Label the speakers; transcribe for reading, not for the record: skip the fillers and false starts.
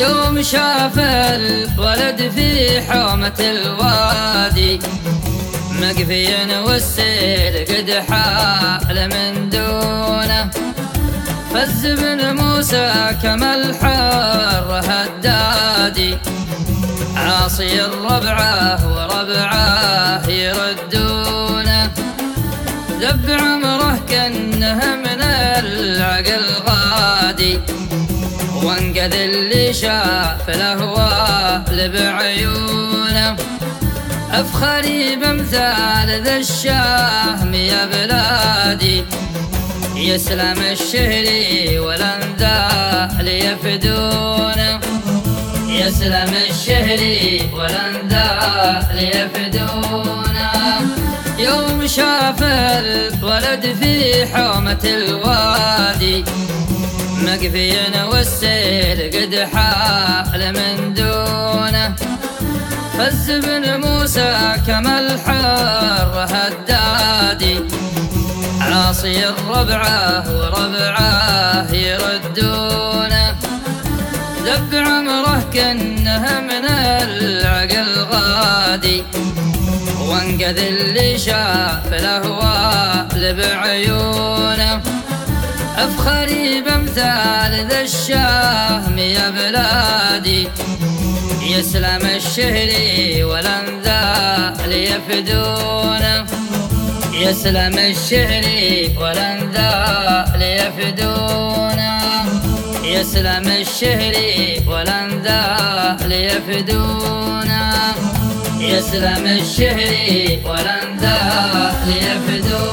Speaker 1: يوم شاف الولد في حومة الوادي مقفي والسيل قد حال من دونه، فز بن موسى كما الحر هدادي، عاصي الربعه وربعه يردونه، ذب عمره كأنه من العقل غادي، وانقذ اللي شاف الأهوال بعيونه، أفخري بامثال ذا الشهم يا بلادي، يسلم الشهري والأنذال يفدونه، يسلم الشهري والأنذال يفدونه. يوم شاف الولد في حومة الوادي مقفي والسيل قد حال من دونه، فز بن موسى كما الحر هدادي، عاصي الربعه وربعه يردونه، ذب عمره كأنه من العقل غادي، وانقذ اللي شاف الأهوال بعيونه، أفخري بامثال ذا الشهم يا بلادي، يسلم الشهري والأنذال يفدونه، يسلم الشهري والأنذال يفدونه، يسلم الشهري والأنذال يفدونه، يسلم الشهري والأنذال يفدونه.